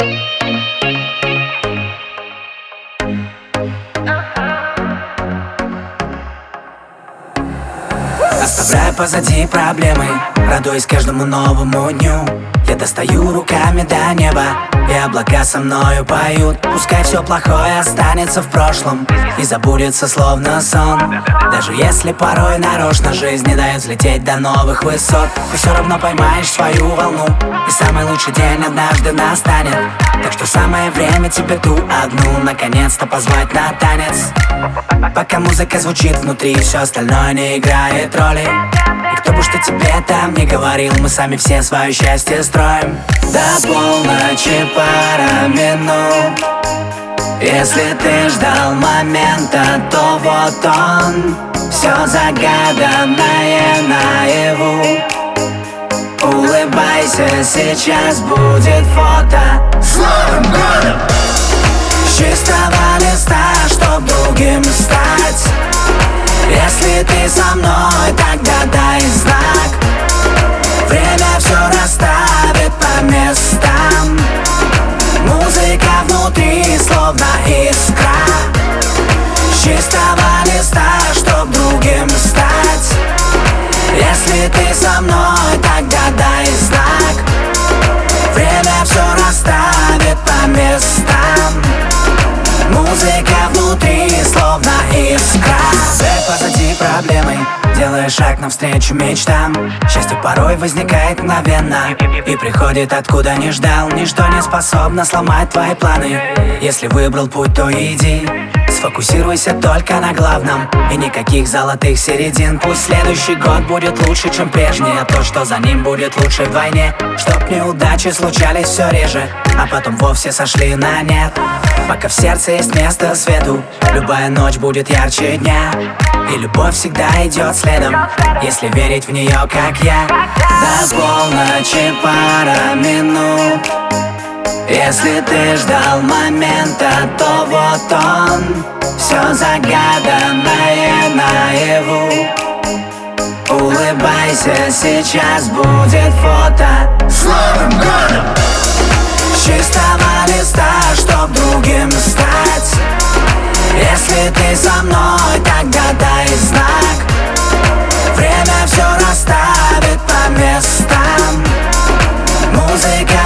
Оставляю позади проблемы, радуясь каждому новому дню. Я достаю руками до неба, и облака со мною поют. Пускай все плохое останется в прошлом и забудется словно сон. Даже если порой нарочно жизнь не дает взлететь до новых высот, ты все равно поймаешь свою волну, и самый лучший день однажды настанет. Так что самое время тебе ту одну наконец-то позвать на танец. Пока музыка звучит внутри, все остальное не играет роли. И кто бы что тебе там не говорил, мы сами все свое счастье строим. До полночи пара минут. Если ты ждал момента, то вот он. Все загаданное наяву. Улыбайся, сейчас будет фото с Новым годом! С чистого листа, чтоб другим стать. Если ты со мной, тогда дай знак. Время все расставит по местам. Музыка внутри, словно искра. С чистого листа, чтоб другим стать. Если ты со мной, тогда дай знак. Время все расставит по местам. Музыка внутри, словно искра. Цель позади проблемы, делая шаг навстречу мечтам. Счастье порой возникает мгновенно и приходит откуда не ждал. Ничто не способно сломать твои планы. Если выбрал путь, то иди. Сфокусируйся только на главном, и никаких золотых середин. Пусть следующий год будет лучше, чем прежний, а то, что за ним, будет лучше вдвойне. Чтоб неудачи случались все реже, а потом вовсе сошли на нет. Пока в сердце есть место свету, любая ночь будет ярче дня. И любовь всегда идет следом, если верить в нее, как я. До полночи пара минут. Если ты ждал момента, то вот он. Все загаданное наяву. Улыбайся, сейчас будет фото с Новым годом! С чистого листа, чтоб другим стать. Если ты со мной, тогда дай знак. Время все расставит по местам. Музыка